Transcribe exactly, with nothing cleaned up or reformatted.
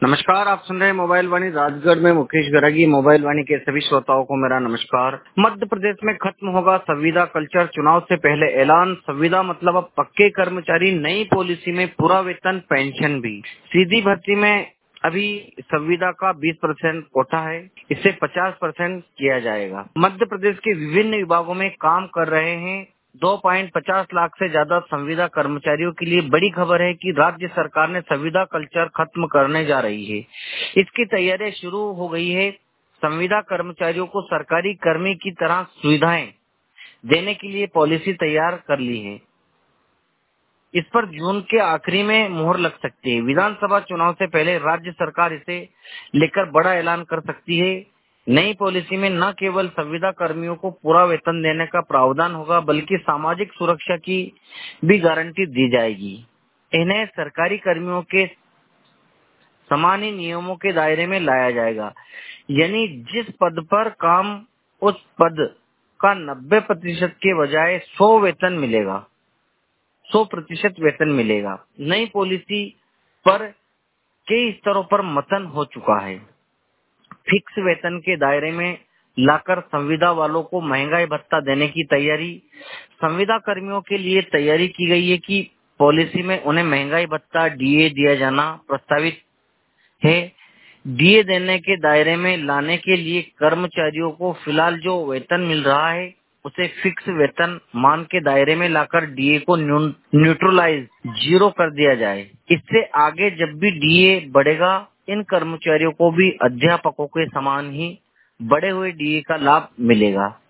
नमस्कार, आप सुन रहे हैं मोबाइल वाणी राजगढ़ में मुकेश गरागी। मोबाइल वाणी के सभी श्रोताओं को मेरा नमस्कार। मध्य प्रदेश में खत्म होगा संविदा कल्चर, चुनाव से पहले ऐलान। संविदा मतलब अब पक्के कर्मचारी, नई पॉलिसी में पूरा वेतन, पेंशन भी। सीधी भर्ती में अभी संविदा का बीस परसेंट कोटा है, इसे पचास परसेंट किया जाएगा। मध्य प्रदेश के विभिन्न विभागों में काम कर रहे हैं दो पॉइंट पचास लाख से ज्यादा संविदा कर्मचारियों के लिए बड़ी खबर है कि राज्य सरकार ने संविदा कल्चर खत्म करने जा रही है। इसकी तैयारी शुरू हो गई है। संविदा कर्मचारियों को सरकारी कर्मी की तरह सुविधाएं देने के लिए पॉलिसी तैयार कर ली है। इस पर जून के आखिरी में मोहर लग सकती है। विधानसभा चुनाव से पहले राज्य सरकार इसे लेकर बड़ा ऐलान कर सकती है। नई पॉलिसी में न केवल संविदा कर्मियों को पूरा वेतन देने का प्रावधान होगा, बल्कि सामाजिक सुरक्षा की भी गारंटी दी जाएगी। इन्हें सरकारी कर्मियों के समान ही नियमों के दायरे में लाया जाएगा, यानी जिस पद पर काम, उस पद का नब्बे प्रतिशत के बजाय सौ वेतन मिलेगा सौ प्रतिशत वेतन मिलेगा। नई पॉलिसी पर कई स्तरों पर मंथन हो चुका है। फिक्स वेतन के दायरे में लाकर संविदा वालों को महंगाई भत्ता देने की तैयारी। संविदा कर्मियों के लिए तैयारी की गई है कि पॉलिसी में उन्हें महंगाई भत्ता, डीए दिया जाना प्रस्तावित है। डीए देने के दायरे में लाने के लिए कर्मचारियों को फिलहाल जो वेतन मिल रहा है उसे फिक्स वेतन मान के दायरे में लाकर डीए को न्यूट्रलाइज जीरो कर दिया जाए। इससे आगे जब भी डीए बढ़ेगा, इन कर्मचारियों को भी अध्यापकों के समान ही बढ़े हुए डीए का लाभ मिलेगा।